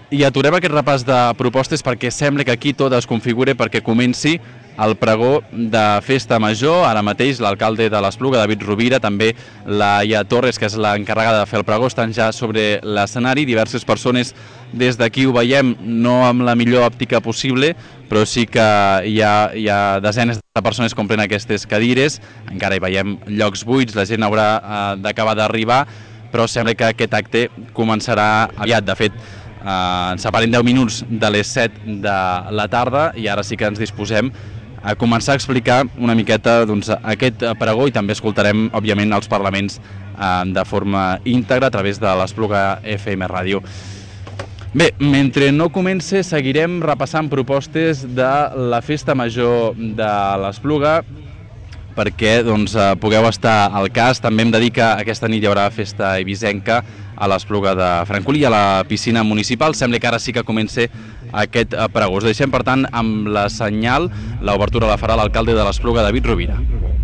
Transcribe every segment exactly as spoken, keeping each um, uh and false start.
I aturem aquest repàs de propostes perquè sembla que aquí tot es configure perquè comenci el pregó de Festa Major. Ara mateix l'alcalde de l'Espluga, David Rovira, també la Laia Torres, que és l'encarregada de fer el pregó, estan ja sobre l'escenari. Diverses persones des d'aquí ho veiem, no amb la millor òptica possible, però sí que hi ha, hi ha desenes de persones que omplen aquestes cadires. Encara hi veiem llocs buits, la gent haurà eh, d'acabar d'arribar, però sembla que aquest acte començarà aviat. De fet, Uh, ens separen deu minuts de les set de la tarda i ara sí que ens disposem a començar a explicar una miqueta doncs, aquest pregó, i també escoltarem, òbviament, els parlaments uh, de forma íntegra a través de l'Espluga F M Ràdio. Bé, mentre no comence, seguirem repassant propostes de la Festa Major de l'Espluga perquè doncs, pugueu estar al cas. També hem de dir que aquesta nit hi haurà festa eivissenca a l'Espluga de Francolí, a la piscina municipal. Sembla que ara sí que comença aquest pregó. Us deixem, per tant, amb la senyal. L'obertura la farà l'alcalde de l'Espluga, David Rovira.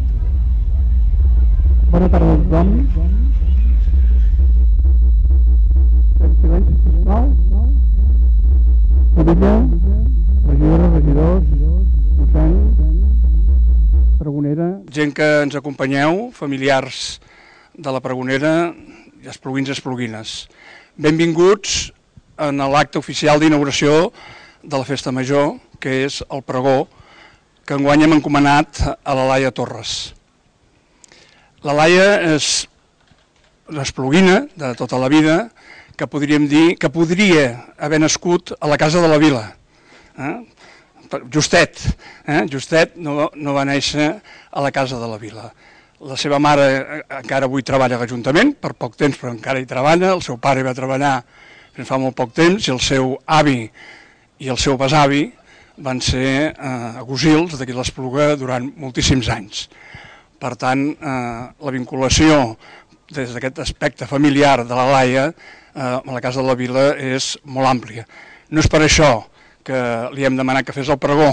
Bona tarda a tothom. En silenci, sisplau. Padilla, regidora, regidors, mossèn, pregonera. Gent que ens acompanyeu, familiars de la pregonera, i espluguins i espluguines. Benvinguts en l'acte oficial d'inauguració de la Festa Major, que és el pregó que enguany hem encomanat a la Laia Torres. La Laia és una espluguina de tota la vida que podríem dir que podria haver nascut a la Casa de la Vila. Eh? Justet, eh? Justet no, no va néixer a la Casa de la Vila. La seva mare encara avui treballa a l'Ajuntament, per poc temps però encara hi treballa, el seu pare va treballar fins fa molt poc temps i el seu avi i el seu besavi van ser eh, agosils d'aquí l'Espluga durant moltíssims anys. Per tant, eh, la vinculació des d'aquest aspecte familiar de la Laia eh, a la Casa de la Vila és molt àmplia. No és per això que li hem demanat que fes el pregó.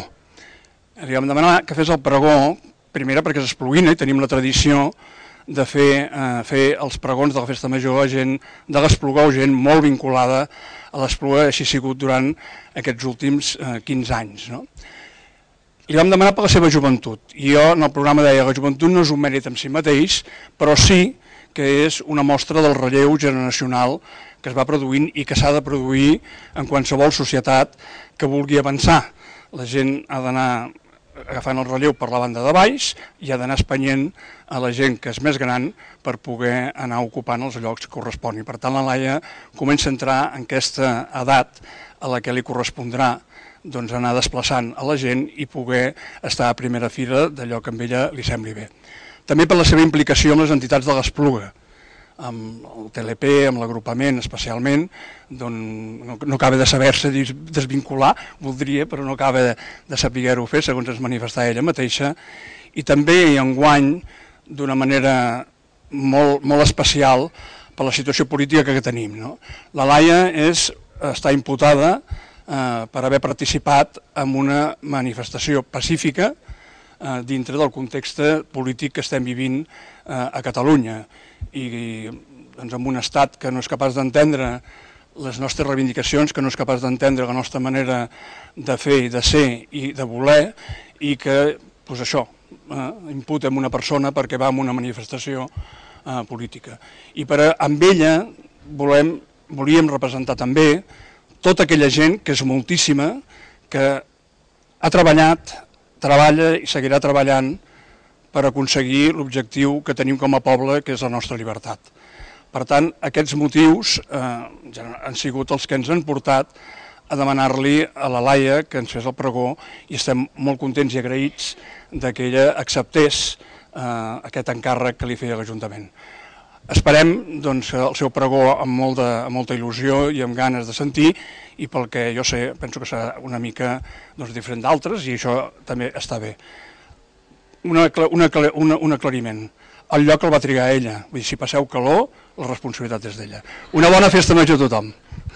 Li hem demanat que fes el pregó, primera perquè és espluguina i tenim la tradició de fer, eh, fer els pregons de la Festa Major a gent de l'Espluga o gent molt vinculada a l'Espluga, així ha sigut durant aquests últims eh, quinze anys. No? Li vam demanar per la seva joventut. I jo en el programa deia que la joventut no és un mèrit en si mateix, però sí que és una mostra del relleu generacional que es va produint i que s'ha de produir en qualsevol societat que vulgui avançar. La gent ha d'anar agafant el relleu per la banda de baix i ha d'anar espenyent a la gent que és més gran per poder anar ocupant els llocs que corresponin. Per tant, la Laia comença a entrar en aquesta edat a la que li correspondrà doncs, anar desplaçant a la gent i poder estar a primera fila d'allò que a ella li sembli bé. També per la seva implicació amb les entitats de l'Espluga, amb el T L P, amb l'agrupament especialment, doncs no, no acaba de saber-se desvincular, voldria, però no acaba de, de saber-ho fer, segons es manifestava ella mateixa, i també enguany, d'una manera molt, molt especial, per la situació política que tenim. No? La Laia és, està imputada eh, per haver participat en una manifestació pacífica eh, dintre del context polític que estem vivint eh, a Catalunya, i doncs, amb un estat que no és capaç d'entendre les nostres reivindicacions, que no és capaç d'entendre la nostra manera de fer i de ser i de voler, i que, doncs això, eh, imputa en una persona perquè va a una manifestació eh, política. I per a, amb ella volem, volíem representar també tota aquella gent, que és moltíssima, que ha treballat, treballa i seguirà treballant per aconseguir l'objectiu que tenim com a poble, que és la nostra llibertat. Per tant, aquests motius eh, ja han sigut els que ens han portat a demanar-li a la Laia que ens fes el pregó i estem molt contents i agraïts de que ella acceptés eh, aquest encàrrec que li feia l'Ajuntament. Esperem doncs, el seu pregó amb molta, amb molta il·lusió i amb ganes de sentir, i pel que jo sé, penso que serà una mica doncs, diferent d'altres, i això també està bé. Una, una, una, un aclariment. El lloc el va trigar ella. Vull dir, si passeu calor, la responsabilitat és d'ella. Una bona festa major a tothom.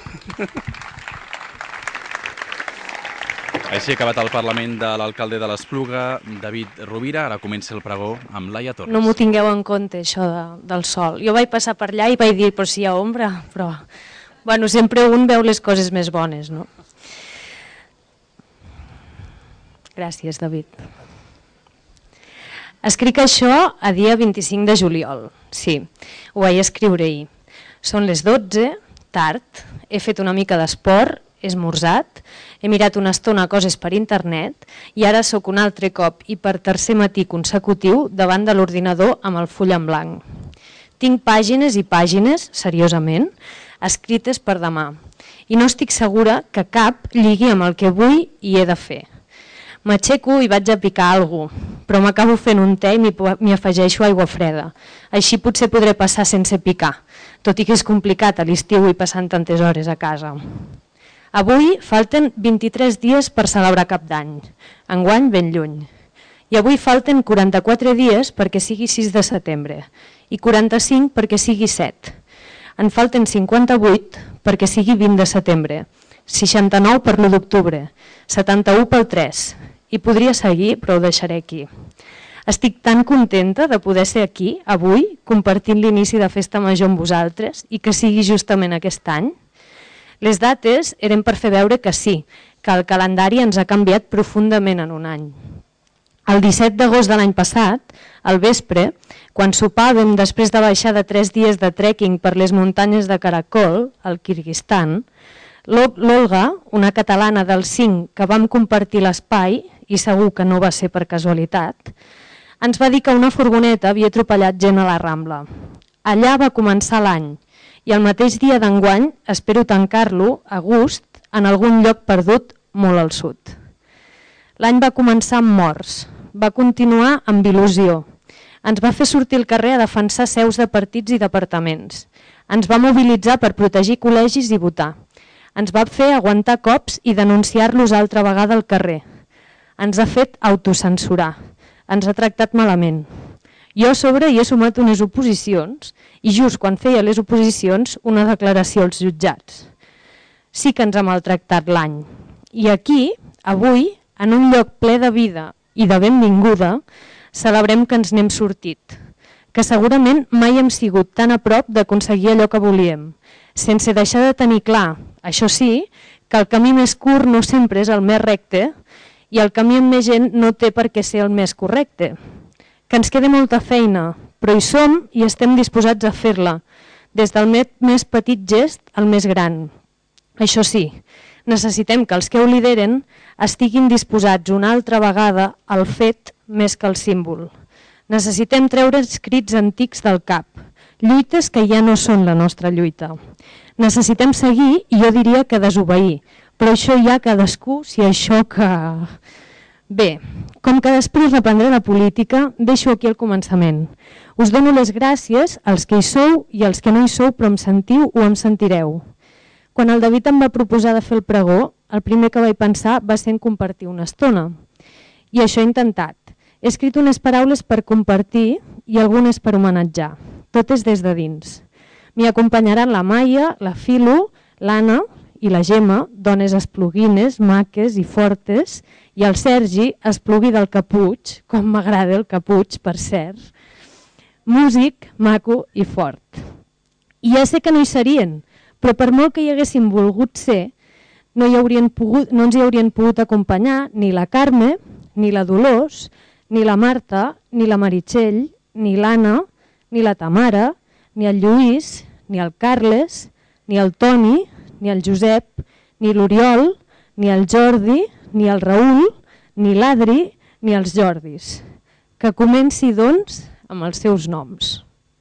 Així ha acabat el Parlament de l'alcalde de l'Espluga, David Rovira. Ara comença el pregó amb Laia Torres. No m'ho tingueu en compte, això de, del sol. Jo vaig passar per allà i vaig dir, però si hi ha ombra, però Bueno, sempre un veu les coses més bones, no? Gràcies, David. Escric això a dia vint-i-cinc de juliol. Sí, ho vaig escriure ahir. Són les dotze, tard, he fet una mica d'esport, he esmorzat, he mirat una estona coses per internet i ara sóc un altre cop i per tercer matí consecutiu davant de l'ordinador amb el full en blanc. Tinc pàgines i pàgines, seriosament, escrites per demà i no estic segura que cap lligui amb el que vull i he de fer. M'aixeco i vaig a picar alguna cosa, però m'acabo fent un te i m'hi afegeixo aigua freda. Així potser podré passar sense picar, tot i que és complicat a l'estiu i passant tantes hores a casa. Avui falten vint-i-tres dies per celebrar Cap d'Any, enguany ben lluny. I avui falten quaranta-quatre dies perquè sigui sis de setembre i quaranta-cinc perquè sigui set. En falten cinquanta-vuit perquè sigui vint de setembre, seixanta-nou per l'u d'octubre, setanta-u pel tres. I podria seguir, però ho deixaré aquí. Estic tan contenta de poder ser aquí, avui, compartint l'inici de Festa Major amb vosaltres i que sigui justament aquest any. Les dates eren per fer veure que sí, que el calendari ens ha canviat profundament en un any. El disset d'agost de l'any passat, al vespre, quan sopàvem després de baixar de tres dies de trekking per les muntanyes de Karakol, al Kirguistan, l'Olga, una catalana del cinc que vam compartir l'espai, i segur que no va ser per casualitat, ens va dir que una furgoneta havia atropellat gent a la Rambla. Allà va començar l'any i el mateix dia d'enguany espero tancar-lo a gust en algun lloc perdut molt al sud. L'any va començar amb morts, va continuar amb il·lusió. Ens va fer sortir al carrer a defensar seus de partits i departaments. Ens va mobilitzar per protegir col·legis i votar. Ens va fer aguantar cops i denunciar-los altra vegada al carrer. Ens ha fet autocensurar, ens ha tractat malament. Jo a sobre hi he sumat unes oposicions i just quan feia les oposicions una declaració als jutjats. Sí que ens ha maltractat l'any. I aquí, avui, en un lloc ple de vida i de benvinguda, celebrem que ens n'hem sortit, que segurament mai hem sigut tan a prop d'aconseguir allò que volíem, sense deixar de tenir clar, això sí, que el camí més curt no sempre és el més recte i el camí amb més gent no té per què ser el més correcte. Que ens queda molta feina, però hi som i estem disposats a fer-la, des del més petit gest al més gran. Això sí, necessitem que els que ho lideren estiguin disposats una altra vegada al fet més que al símbol. Necessitem treure escrits antics del cap, lluites que ja no són la nostra lluita. Necessitem seguir i jo diria que desobeir, però això ja cadascú, si això que... Bé, com que després reprendré la política, deixo aquí el començament. Us dono les gràcies als que hi sou i als que no hi sou, però em sentiu o em sentireu. Quan el David em va proposar de fer el pregó, el primer que vaig pensar va ser en compartir una estona. I això he intentat. He escrit unes paraules per compartir i algunes per homenatjar, totes des de dins. M'hi acompanyaran la Maia, la Filo, l'Anna i la Gemma, dones espluguines, maques i fortes, i el Sergi, esplugui del Capuig, com m'agrada el Capuig, per cert, músic, maco i fort. I ja sé que no hi serien, però per molt que hi haguessin volgut ser, no, hi haurien pogut, no ens hi haurien pogut acompanyar ni la Carme, ni la Dolors, ni la Marta, ni la Meritxell, ni l'Anna, ni la Tamara, ni el Lluís, ni el Carles, ni el Toni, ni el Josep, ni l'Oriol, ni el Jordi, ni el Raül, ni l'Adri, ni els Jordis. Que comenci, doncs, amb els seus noms.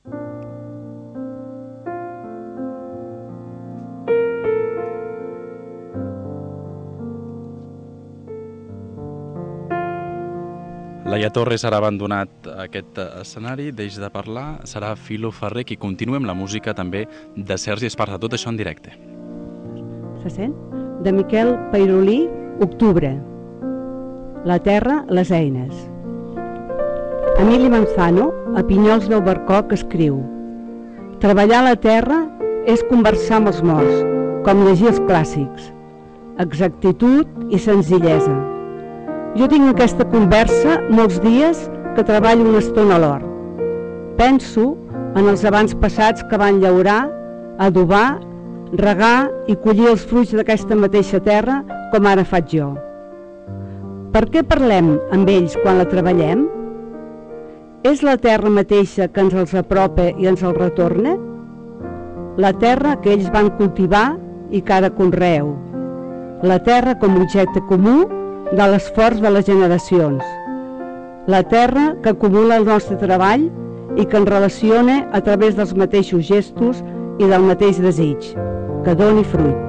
Laia Torres ara ha abandonat aquest escenari, deix de parlar, serà Filo Ferrer qui continua amb la música també de Sergi Esparza, tot això en directe. Se sent? De Miquel Peirolí, Octubre. La terra, les eines. Emili Manzano, a Pinyols del Barcoc, escriu: treballar la terra és conversar amb els morts, com llegir els clàssics. Exactitud i senzillesa. Jo tinc aquesta conversa molts dies que treballo una estona a l'hort. Penso en els abans passats que van llaurar, adobar, regar i collir els fruits d'aquesta mateixa terra com ara faig jo. Per què parlem amb ells quan la treballem? És la terra mateixa que ens els apropa i ens els retorna? La terra que ells van cultivar i que ara conreu. La terra com a objecte comú de l'esforç de les generacions. La terra que acumula el nostre treball i que ens relaciona a través dels mateixos gestos i del mateix desig, que doni fruit.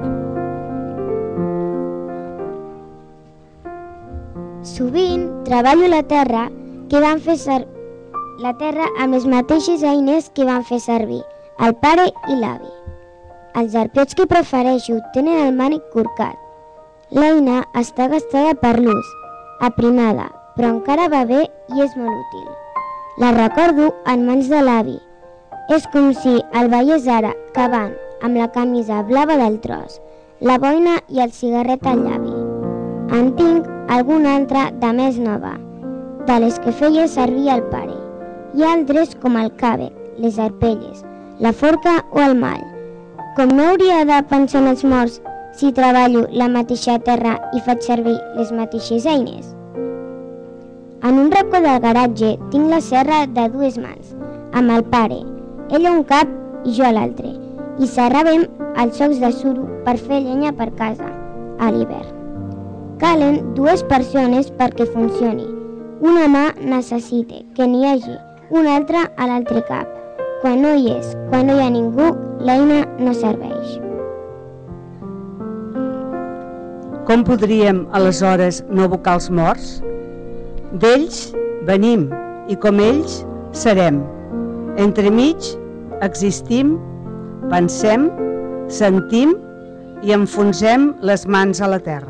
Sovint treballo la terra que van fer ser... la terra amb les mateixes eines que van fer servir el pare i l'avi. Els arpiots que prefereixo tenen el mànic corcat. L'eina està gastada per l'ús, aprimada, però encara va bé i és molt útil. La recordo en mans de l'avi. És com si el veiés ara cavant amb la camisa blava del tros, la boina i el cigarret al llavi. En tinc alguna altra de més nova, de les que feia servir el pare, i altres com el càbec, les arpelles, la forca o el mall. Com no hauria de pensar en els morts si treballo la mateixa terra i faig servir les mateixes eines? En un racó del garatge tinc la serra de dues mans, amb el pare, ell a un cap i jo a l'altre, i serràvem els socs de suro per fer llenya per casa, a l'hivern. Calen dues persones perquè funcioni. Una mà necessita que n'hi hagi una altra a l'altre cap. Quan no hi és, quan no hi ha ningú, l'eina no serveix. Com podríem, aleshores, no evocar els morts? D'ells venim i com ells serem. Entremig existim, pensem, sentim i enfonsem les mans a la terra.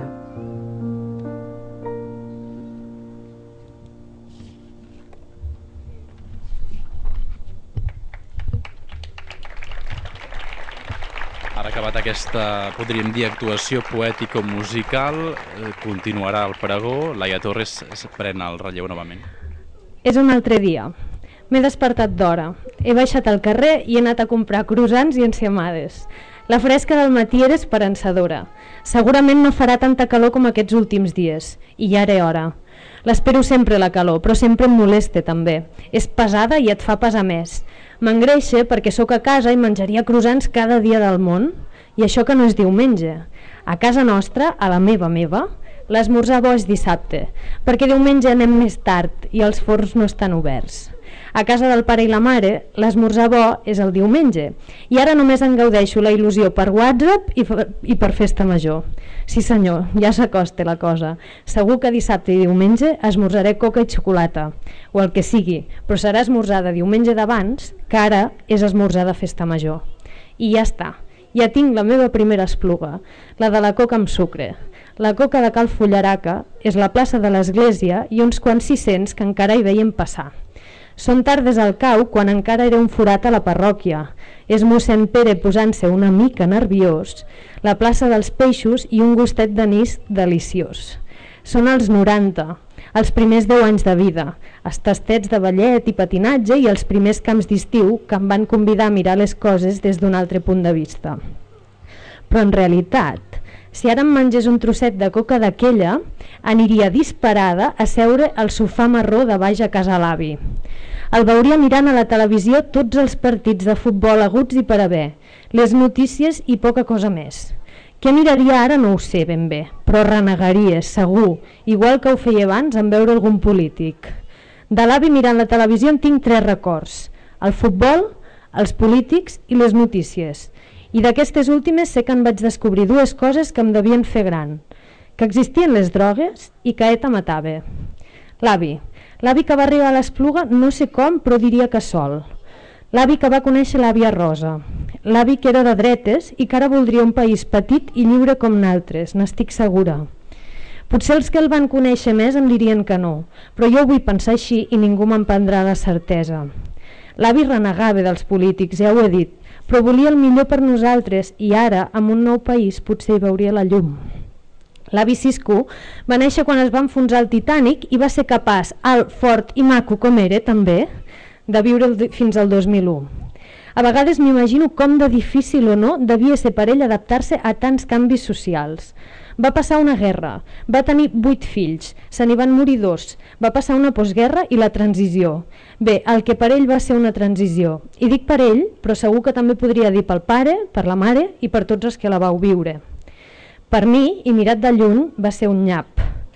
Ara acabat aquesta, podríem dir, actuació poètico-musical, continuarà el pregó. Laia Torres pren el relleu novament. És un altre dia. M'he despertat d'hora. He baixat al carrer i he anat a comprar croissants i enciamades. La fresca del matí era esperançadora. Segurament no farà tanta calor com aquests últims dies. I ja era hora. L'espero sempre la calor, però sempre em molesta també. És pesada i et fa pesar més. M'engreixa perquè sóc a casa i menjaria croissants cada dia del món. I això que no és diumenge. A casa nostra, a la meva meva, l'esmorzar bo és dissabte, perquè diumenge anem més tard i els forns no estan oberts. A casa del pare i la mare, l'esmorzar bo és el diumenge, i ara només en gaudeixo la il·lusió per WhatsApp i, i per festa major. Sí senyor, ja s'acosta la cosa. Segur que dissabte i diumenge esmorzaré coca i xocolata, o el que sigui, però serà esmorzar de diumenge d'abans, que ara és esmorzar de festa major. I ja està, ja tinc la meva primera espluga, la de la coca amb sucre. La coca de Cal Fullaraca és la plaça de l'església i uns quants sis-cents que encara hi veiem passar. Són tardes al cau quan encara era un forat a la parròquia. És mossèn Pere posant-se una mica nerviós, la plaça dels peixos i un gustet d'anís deliciós. Són els noranta, els primers deu anys de vida, els tastets de ballet i patinatge i els primers camps d'estiu que em van convidar a mirar les coses des d'un altre punt de vista. Però en realitat, si ara em mengés un trosset de coca d'aquella, aniria disparada a seure al sofà marró de baix a casa l'avi. El veuria mirant a la televisió tots els partits de futbol aguts i per haver, les notícies i poca cosa més. Què miraria ara no ho sé ben bé, però renegaria, segur, igual que ho feia abans en veure algun polític. De l'avi mirant la televisió en tinc tres records: el futbol, els polítics i les notícies. I d'aquestes últimes sé que en vaig descobrir dues coses que em devien fer gran, que existien les drogues i que ETA matava. L'avi, l'avi que va arribar a l'Espluga no sé com, però diria que sol. L'avi que va conèixer l'àvia Rosa, l'avi que era de dretes i que ara voldria un país petit i lliure com naltres, n'estic segura. Potser els que el van conèixer més em dirien que no, però jo ho vull pensar així i ningú me'n prendrà la certesa. L'avi renegava dels polítics, ja ho he dit, però volia el millor per nosaltres i ara, amb un nou país, potser hi veuria la llum. L'avi Cisco va néixer quan es va enfonsar el Titanic i va ser capaç, alt, fort i maco com era, també, de viure fins al dos mil u. A vegades m'imagino com de difícil o no devia ser per ell adaptar-se a tants canvis socials. Va passar una guerra, va tenir vuit fills, se n'hi van morir dos, va passar una postguerra i la transició. Bé, el que per ell va ser una transició. I dic per ell, però segur que també podria dir pel pare, per la mare i per tots els que la vau viure. Per mi, i mirat de lluny, va ser un nyap.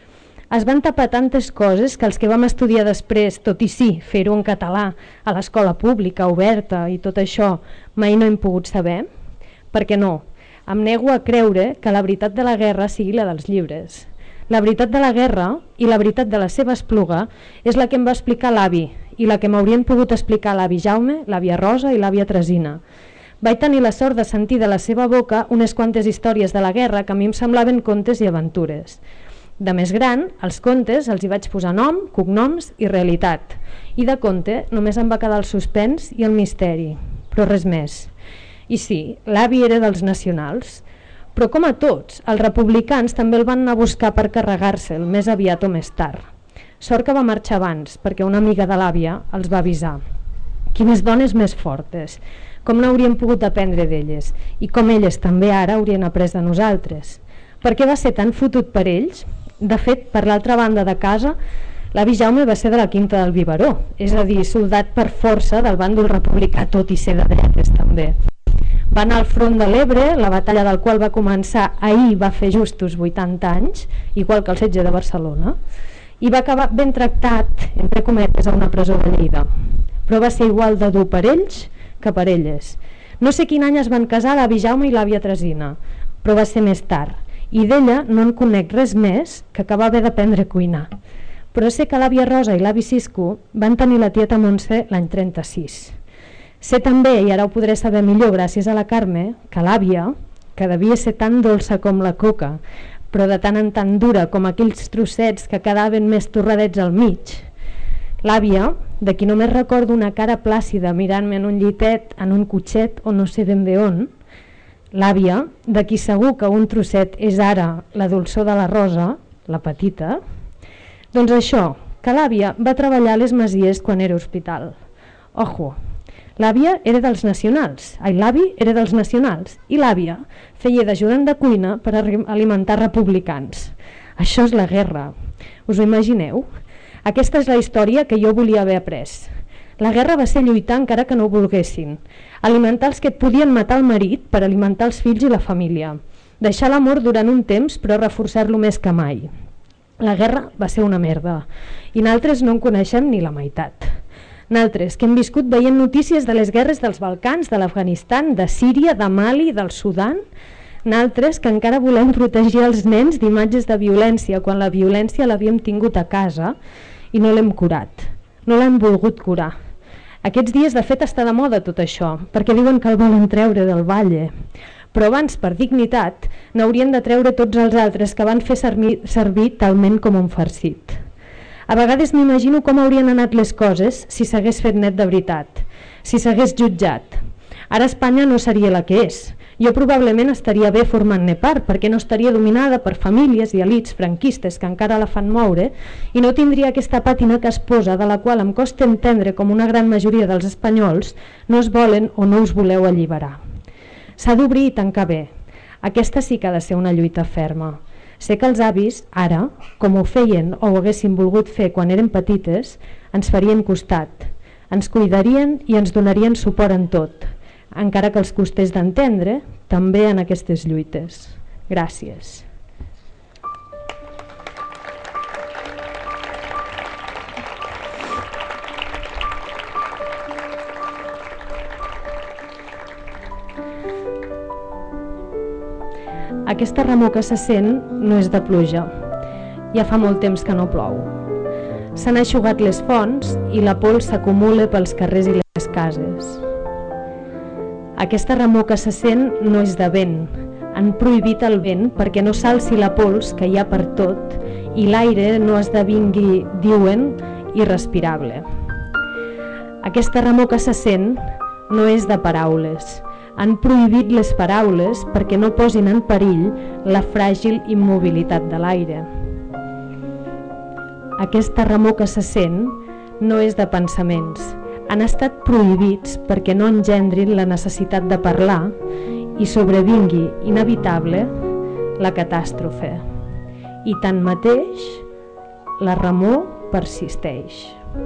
Es van tapar tantes coses que els que vam estudiar després, tot i sí, fer-ho en català, a l'escola pública, oberta i tot això, mai no hem pogut saber. Perquè no, em nego a creure que la veritat de la guerra sigui la dels llibres. La veritat de la guerra i la veritat de la seva espluga és la que em va explicar l'avi i la que m'haurien pogut explicar l'avi Jaume, l'àvia Rosa i l'àvia Tresina. Vaig tenir la sort de sentir de la seva boca unes quantes històries de la guerra que a mi em semblaven contes i aventures. De més gran, als contes els hi vaig posar nom, cognoms i realitat. I de conte només em va quedar el suspens i el misteri, però res més. I sí, l'avi era dels nacionals, però com a tots, els republicans també el van anar a buscar per carregar-se'l més aviat o més tard. Sort que va marxar abans, perquè una amiga de l'àvia els va avisar. Quines dones més fortes, com n'haurien pogut aprendre d'elles, i com elles també ara haurien après de nosaltres. Per què va ser tan fotut per ells? De fet, per l'altra banda de casa, l'avi Jaume va ser de la Quinta del Biberó, és a dir, soldat per força del bàndol republicà, tot i ser de dretes també. Va anar al front de l'Ebre, la batalla del qual va començar ahir va fer justos vuitanta anys, igual que el setge de Barcelona, i va acabar ben tractat, entre cometes, a una presó de Lleida. Però va ser igual de dur per ells que per elles. No sé quin any es van casar l'avi Jaume i l'àvia Tresina, però va ser més tard, i d'ella no en conec res més que que va haver d'aprendre a cuinar. Però sé que l'àvia Rosa i l'avi Cisco van tenir la tieta Montse l'any trenta-sis. Sé també, i ara ho podré saber millor gràcies a la Carme, que l'àvia, que devia ser tan dolça com la coca, però de tant en tant dura com aquells trossets que quedaven més torradets al mig, l'àvia, de qui només recordo una cara plàcida mirant-me en un llitet, en un cotxet o no sé ben bé on, l'àvia, de qui segur que un trosset és ara la dolçor de la Rosa, la petita, doncs això, que l'àvia va treballar a les Masies quan era hospital. Ojo, l'àvia era dels nacionals, ai, l'avi era dels nacionals, i l'àvia feia d'ajudant de cuina per alimentar republicans. Això és la guerra, us ho imagineu? Aquesta és la història que jo volia haver après. La guerra va ser lluitar encara que no ho volguessin, alimentar els que et podien matar el marit per alimentar els fills i la família, deixar l'amor durant un temps però reforçar-lo més que mai. La guerra va ser una merda i nosaltres no en coneixem ni la meitat. Nosaltres que hem viscut veient notícies de les guerres dels Balcans, de l'Afganistan, de Síria, de Mali, del Sudan, nosaltres que encara volem protegir els nens d'imatges de violència quan la violència l'havíem tingut a casa i no l'hem curat, no l'hem volgut curar. Aquests dies de fet està de moda tot això, perquè diuen que el volen treure del Valle, però abans per dignitat n'haurien de treure tots els altres que van fer servir, servir talment com un farcit. A vegades m'imagino com haurien anat les coses si s'hagués fet net de veritat, si s'hagués jutjat. Ara Espanya no seria la que és. Jo probablement estaria bé formant-ne part, perquè no estaria dominada per famílies i elits franquistes que encara la fan moure i no tindria aquesta pàtina que es posa, de la qual em costa entendre com una gran majoria dels espanyols no es volen o no us voleu alliberar. S'ha d'obrir i tancar bé. Aquesta sí que ha de ser una lluita ferma. Sé que els avis, ara, com ho feien o ho haguessin volgut fer quan eren petites, ens farien costat, ens cuidarien i ens donarien suport en tot, encara que els costés d'entendre, també en aquestes lluites. Gràcies. Aquesta remor que se sent no és de pluja. Ja fa molt temps que no plou. S'han eixugat les fonts i la pols s'acumula pels carrers i les cases. Aquesta remor que se sent no és de vent. Han prohibit el vent perquè no s'alci la pols que hi ha per tot i l'aire no esdevingui, diuen, irrespirable. Aquesta remor que se sent no és de paraules. Han prohibit les paraules perquè no posin en perill la fràgil immobilitat de l'aire. Aquesta remor que se sent no és de pensaments. han estat prohibits perquè no engendrin la necessitat de parlar i sobrevingui inevitable la catàstrofe. I tanmateix, la remor persisteix.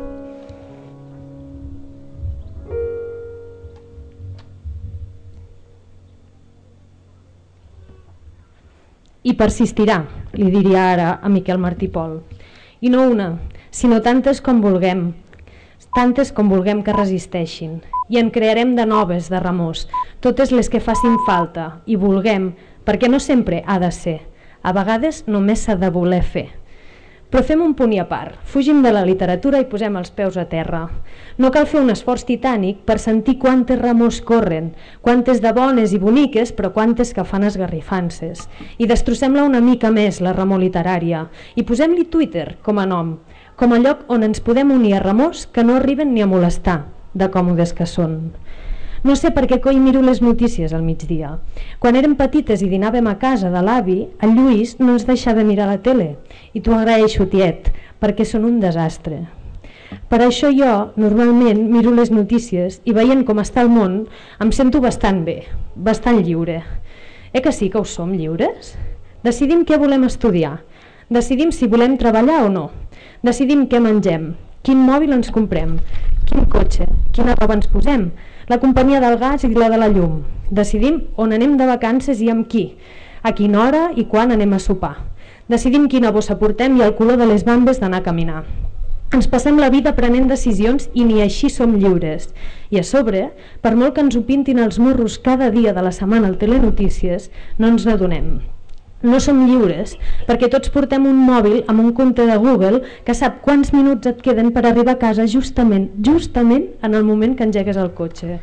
I persistirà, li diria ara a Miquel Martí Pol. I no una, sinó tantes com vulguem, tantes com vulguem que resisteixin. I en crearem de noves, de remors, totes les que facin falta, i vulguem, perquè no sempre ha de ser. A vegades només s'ha de voler fer. Però fem un punt i a part, fugim de la literatura i posem els peus a terra. No cal fer un esforç titànic per sentir quantes remors corren, quantes de bones i boniques, però quantes que fan esgarrifances. I destrossem-la una mica més, la remor literària, i posem-li Twitter com a nom, com a lloc on ens podem unir a remors que no arriben ni a molestar, de còmodes que són. No sé per què coi miro les notícies al migdia. Quan érem petites i dinàvem a casa de l'avi, el Lluís no ens deixava de mirar la tele. I t'ho agraeixo, tiet, perquè són un desastre. Per això jo, normalment, miro les notícies i veient com està el món, em sento bastant bé, bastant lliure. Eh que sí que ho som, lliures? Decidim què volem estudiar. Decidim si volem treballar o no. Decidim què mengem, quin mòbil ens comprem, quin cotxe, quina roba ens posem, la companyia del gas i la de la llum. Decidim on anem de vacances i amb qui, a quina hora i quan anem a sopar. Decidim quina bossa portem i el color de les bambes d'anar a caminar. Ens passem la vida prenent decisions i ni així som lliures. I a sobre, per molt que ens ho pintin els morros cada dia de la setmana al Telenotícies, no ens n'adonem. No som lliures perquè tots portem un mòbil amb un compte de Google que sap quants minuts et queden per arribar a casa justament, justament en el moment que engegues el cotxe.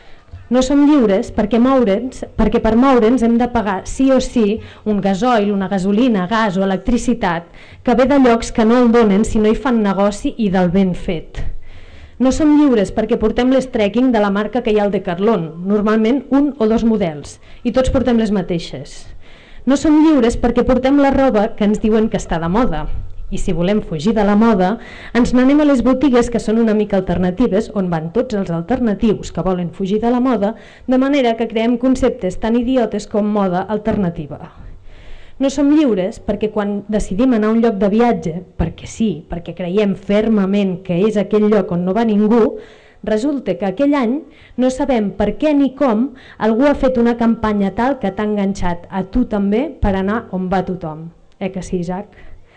No som lliures perquè, moure'ns, perquè per moure'ns hem de pagar sí o sí un gasoil, una gasolina, gas o electricitat que ve de llocs que no el donen si no hi fan negoci i del ben fet. No som lliures perquè portem l'strecking de la marca que hi ha al Decathlon, normalment un o dos models, i tots portem les mateixes. No som lliures perquè portem la roba que ens diuen que està de moda. I si volem fugir de la moda, ens n'anem a les botigues que són una mica alternatives, on van tots els alternatius que volen fugir de la moda, de manera que creem conceptes tan idiotes com moda alternativa. No som lliures perquè quan decidim anar a un lloc de viatge, perquè sí, perquè creiem fermament que és aquell lloc on no va ningú, resulta que aquell any no sabem per què ni com algú ha fet una campanya tal que t'ha enganxat a tu també per anar on va tothom. Eh que sí, Isaac?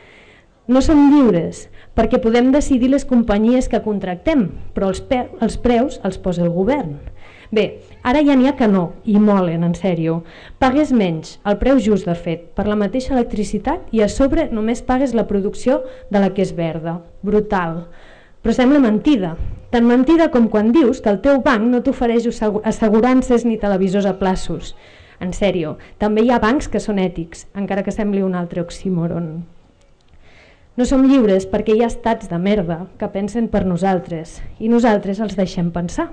No som lliures perquè podem decidir les companyies que contractem, però els, els preus els posa el govern. Bé, ara ja n'hi ha que no, i molen, en sèrio. Pagues menys, el preu just de fet, per la mateixa electricitat i a sobre només pagues la producció de la que és verda. Brutal. Però sembla mentida. Tan mentida com quan dius que el teu banc no t'ofereix assegurances ni televisors a plaços. En sèrio, també hi ha bancs que són ètics, encara que sembli un altre oxímoron. No som lliures perquè hi ha estats de merda que pensen per nosaltres i nosaltres els deixem pensar.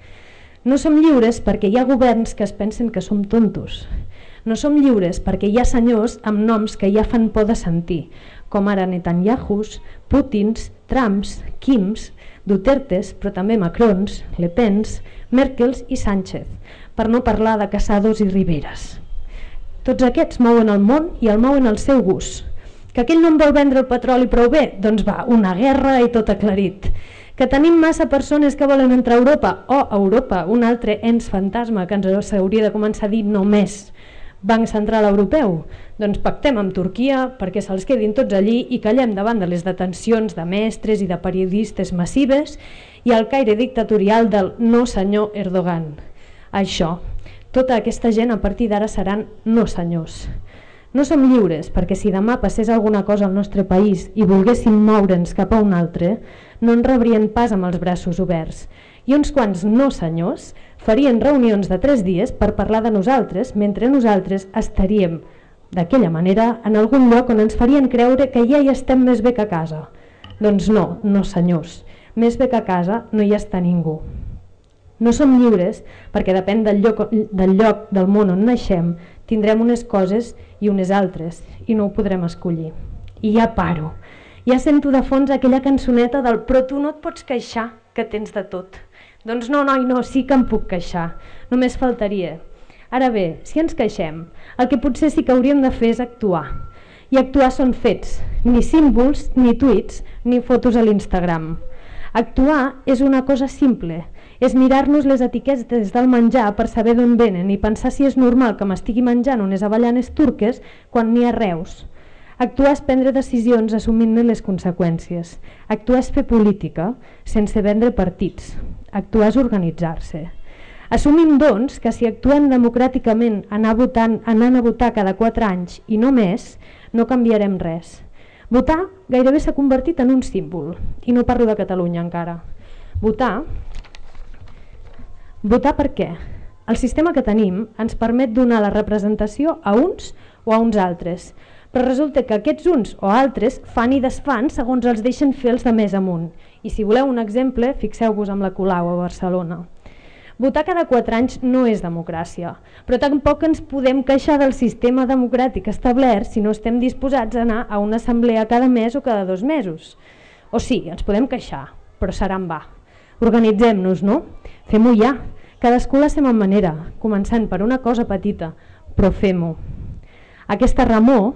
No som lliures perquè hi ha governs que es pensen que som tontos. No som lliures perquè hi ha senyors amb noms que ja fan por de sentir, com ara Netanyahus, Putins, Trumps, Kims, Dutertes, però també Macrons, Le Pens, Merkels i Sánchez, per no parlar de Casados i Riveras. Tots aquests mouen el món i el mouen al seu gust. Que aquell no en vol vendre el petroli prou bé? Doncs va, una guerra i tot aclarit. Que tenim massa persones que volen entrar a Europa? O a Europa, un altre ens fantasma que ens hauria de començar a dir només Banc Central Europeu? Doncs pactem amb Turquia perquè se'ls quedin tots allí i callem davant de les detencions de mestres i de periodistes massives i el caire dictatorial del no senyor Erdogan. Això, tota aquesta gent a partir d'ara seran no senyors. No som lliures perquè si demà passés alguna cosa al nostre país i volguéssim moure'ns cap a un altre, no en rebrien pas amb els braços oberts. I uns quants no senyors farien reunions de tres dies per parlar de nosaltres mentre nosaltres estaríem, d'aquella manera, en algun lloc on ens farien creure que ja hi estem més bé que a casa. Doncs no, no senyors, més bé que a casa no hi està ningú. No som lliures perquè depèn del lloc, del lloc del món on naixem, tindrem unes coses i unes altres i no ho podrem escollir. I ja paro, Ja sento de fons aquella cançoneta del però tu no et pots queixar, que tens de tot. Doncs no, noi, no, sí que em puc queixar, només faltaria. Ara bé, si ens queixem, el que potser sí que hauríem de fer és actuar. I actuar són fets, ni símbols, ni tuits, ni fotos a l'Instagram. Actuar és una cosa simple, és mirar-nos les etiquetes del menjar per saber d'on venen i pensar si és normal que m'estigui menjant unes avellanes turques quan n'hi ha Reus. Actuar és prendre decisions assumint-ne les conseqüències. Actuar és fer política sense vendre partits. Actuar és organitzar-se. Assumim, doncs, que si actuem democràticament anar votant, anant a votar cada quatre anys i no més, no canviarem res. Votar gairebé s'ha convertit en un símbol, i no parlo de Catalunya encara. Votar, votar per què? El sistema que tenim ens permet donar la representació a uns o a uns altres, però resulta que aquests uns o altres fan i desfan segons els deixen fer els de més amunt. I si voleu un exemple, fixeu-vos amb la Colau a Barcelona. Votar cada quatre anys no és democràcia, però tampoc ens podem queixar del sistema democràtic establert si no estem disposats a anar a una assemblea cada mes o cada dos mesos. O sí, ens podem queixar, però serà en va. Organitzem-nos, no? Fem-ho ja. Cadascú la seva manera, començant per una cosa petita, però fem-ho. Aquesta remor,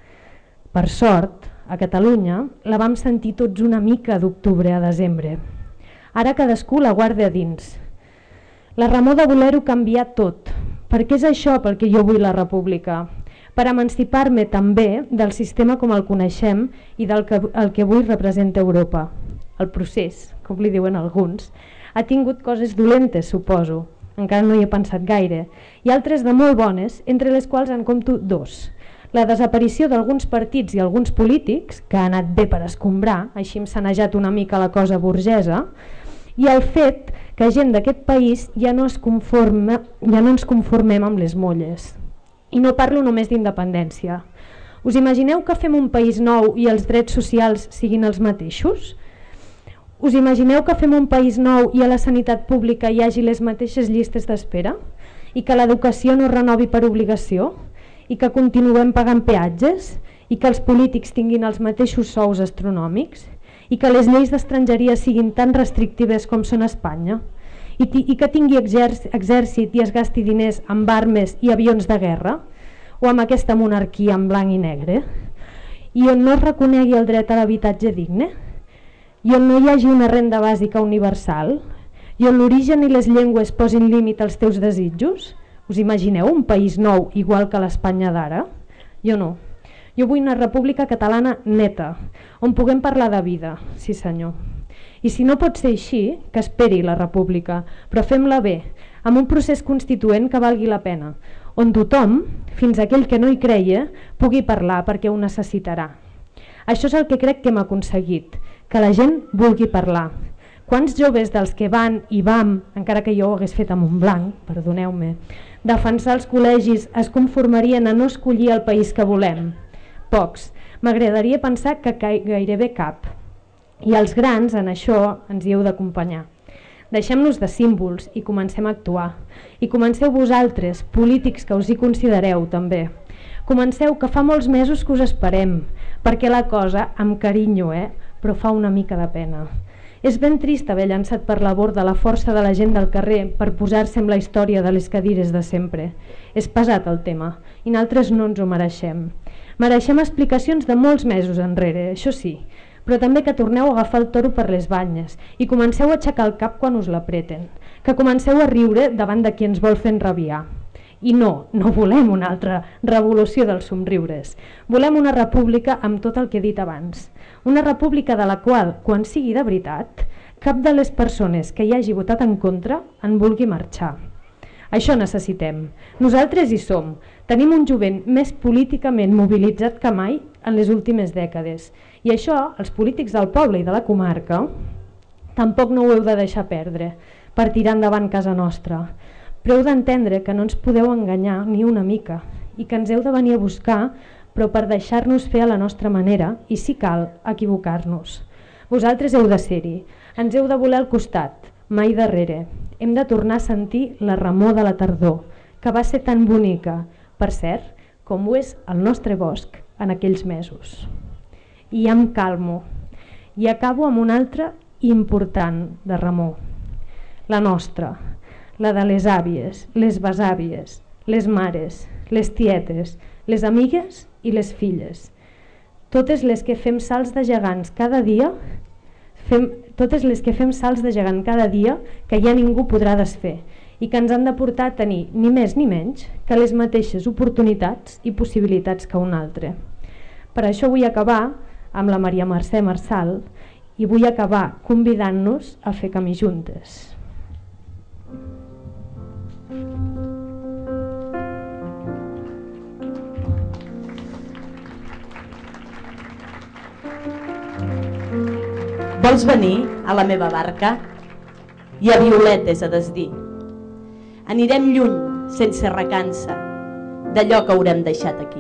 per sort, a Catalunya, la vam sentir tots una mica d'octubre a desembre. Ara cadascú la guarda a dins. La remor de voler-ho canviar tot, perquè és això pel que jo vull la república, per emancipar-me també del sistema com el coneixem i del que, el que avui representa Europa. El procés, com li diuen alguns, ha tingut coses dolentes, suposo, encara no hi he pensat gaire, i altres de molt bones, entre les quals en compto dos. La desaparició d'alguns partits i alguns polítics, que ha anat bé per escombrar, així hem sanejat una mica la cosa burgesa, i el fet que gent d'aquest país ja no, es conforma, ja no ens conformem amb les molles. I no parlo només d'independència. Us imagineu que fem un país nou i els drets socials siguin els mateixos? Us imagineu que fem un país nou i a la sanitat pública hi hagi les mateixes llistes d'espera? I que l'educació no es renovi per obligació? I que continuem pagant peatges? I que els polítics tinguin els mateixos sous astronòmics? I que les lleis d'estrangeria siguin tan restrictives com són a Espanya? I, i que tingui exèrcit i es gasti diners amb armes i avions de guerra? O amb aquesta monarquia en blanc i negre? I on no es reconegui el dret a l'habitatge digne? I on no hi hagi una renda bàsica universal? I on l'origen i les llengües posin límit als teus desitjos? Us imagineu un país nou igual que l'Espanya d'ara? Jo no. Jo vull una república catalana neta, on puguem parlar de vida, sí senyor. I si no pot ser així, que esperi la república, però fem-la bé, amb un procés constituent que valgui la pena, on tothom, fins aquell que no hi creia, pugui parlar perquè ho necessitarà. Això és el que crec que hem aconseguit, que la gent vulgui parlar. Quants joves dels que van i vam, encara que jo ho hagués fet amb un blanc, perdoneu-me, defensar els col·legis es conformarien a no escollir el país que volem? Pocs. M'agradaria pensar que gairebé cap. I els grans en això ens hi heu d'acompanyar. Deixem-nos de símbols i comencem a actuar. I comenceu vosaltres, polítics que us hi considereu també. Comenceu que fa molts mesos que us esperem, perquè la cosa, amb carinyo, eh, però fa una mica de pena. És ben trist haver llançat per la borda la força de la gent del carrer per posar-se amb la història de les cadires de sempre. És pesat el tema, i nosaltres no ens ho mereixem. Mereixem explicacions de molts mesos enrere, això sí, però també que torneu a agafar el toro per les banyes i comenceu a aixecar el cap quan us l'apreten, que comenceu a riure davant de qui ens vol fer enrabiar. I no, no volem una altra revolució dels somriures, volem una república amb tot el que he dit abans, una república de la qual, quan sigui de veritat, cap de les persones que hi hagi votat en contra en vulgui marxar. Això necessitem. Nosaltres hi som. Tenim un jovent més políticament mobilitzat que mai en les últimes dècades. I això, els polítics del poble i de la comarca, tampoc no ho heu de deixar perdre per tirar endavant casa nostra. Però heu d'entendre que no ens podeu enganyar ni una mica i que ens heu de venir a buscar, però per deixar-nos fer a la nostra manera i, si cal, equivocar-nos. Vosaltres heu de ser-hi. Ens heu de voler al costat, mai darrere. Hem de tornar a sentir la remor de la tardor, que va ser tan bonica, per cert, com ho és el nostre bosc en aquells mesos. i ja em calmo. I acabo amb una altra important de Ramó, la nostra, la de les àvies, les besàvies, les mares, les tietes, les amigues i les filles. Totes les que fem salts de gegants cada dia, fem, totes les que fem salts de gegant cada dia que ja ningú podrà desfer i que ens han de portar a tenir ni més ni menys que les mateixes oportunitats i possibilitats que un altre. Per això vull acabar amb la Maria Mercè Marçal i vull acabar convidant-nos a fer camí juntes. Vols venir a la meva barca? Hi ha violetes a desdir. Anirem lluny, sense recança, d'allò que haurem deixat aquí.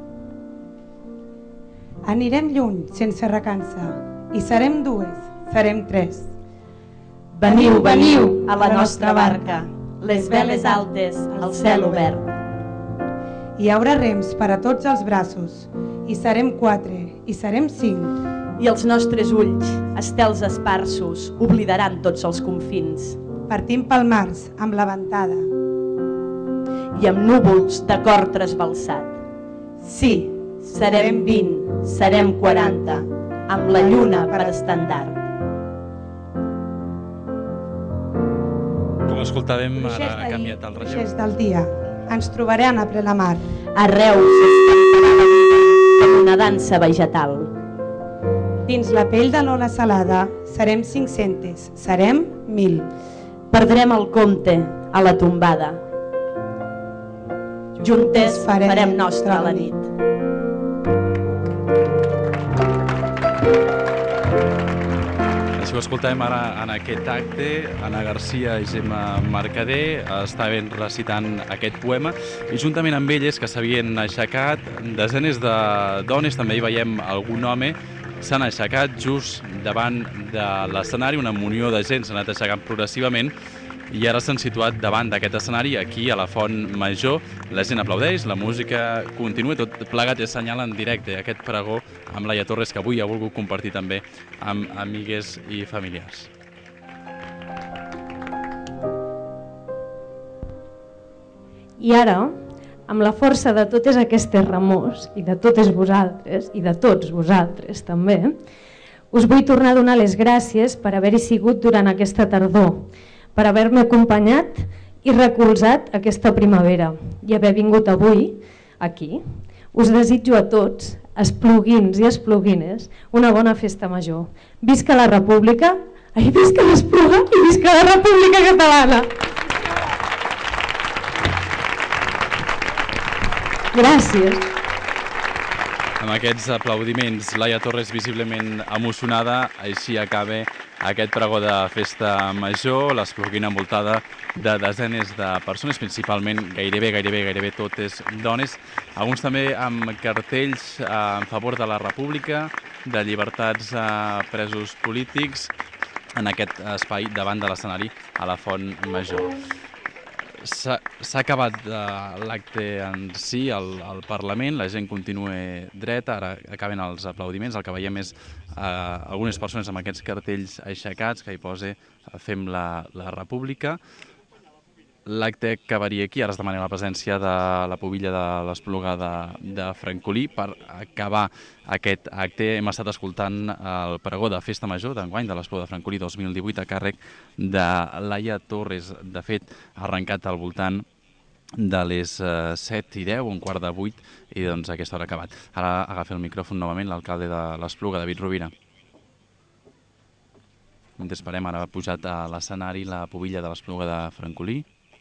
Anirem lluny, sense recança, i serem dues, serem tres. Veniu, veniu a la nostra barca, les veles altes, el cel obert. Hi haurà rems per a tots els braços, i serem quatre, i serem cinc. I els nostres ulls, estels esparsos, oblidaran tots els confins. Partim pel març, amb la ventada. I amb núvols de cor trasbalsat. Sí, serem vint, serem quaranta, amb la lluna per estendard. Com escoltàvem, ara ha canviat el relleu. Procés del dia. Ens trobarem a ple la mar. Arreu s'escamparà la vida com una dansa vegetal. Dins la pell de l'ola salada serem cinc-centes, serem mil. Perdrem el compte a la tombada. Juntes farem nostra la nit. Així ho escoltàvem ara en aquest acte. Anna Garcia i Gemma Mercader estaven recitant aquest poema i juntament amb elles, que s'havien aixecat, desenes de dones, també hi veiem algun home, s'han aixecat just davant de l'escenari. Una munió de gent s'ha anat aixecant progressivament i ara s'han situat davant d'aquest escenari, aquí a la Font Major. La gent aplaudeix, la música continua, tot plegat i assenyala en directe aquest pregó amb Laia Torres, que avui ha volgut compartir també amb amigues i familiars. I ara, amb la força de totes aquestes remors i de totes vosaltres, i de tots vosaltres també, us vull tornar a donar les gràcies per haver-hi sigut durant aquesta tardor, per haver-me acompanyat i recolzat aquesta primavera i haver vingut avui aquí. Us desitjo a tots, espluguins i espluguines, una bona festa major. Visca la República, ai, visca l'Espluga i visca la República Catalana! Gràcies. Amb aquests aplaudiments, Laia Torres visiblement emocionada, així acaba aquest pregó de festa major, l'espluguina envoltada de desenes de persones, principalment gairebé, gairebé, gairebé totes dones, alguns també amb cartells en favor de la República, de llibertats a presos polítics, en aquest espai davant de l'escenari a la Font Major. S'ha acabat l'acte en si al Parlament, la gent continua dreta, ara acaben els aplaudiments, el que veiem és algunes persones amb aquests cartells aixecats que hi posa Fem la República. L'acte acabaria aquí, ara es demana la presència de la pubilla de l'Espluga de Francolí. Per acabar aquest acte hem estat escoltant el pregó de Festa Major d'enguany de l'Espluga de Francolí dos mil divuit a càrrec de Laia Torres. De fet, ha arrencat al voltant de les set i deu, un quart de vuit, i doncs a aquesta hora ha acabat. Ara agafa el micròfon novament l'alcalde de l'Espluga, David Rovira. Mentre esperem, ara ha pujat a l'escenari la pubilla de l'Espluga de Francolí.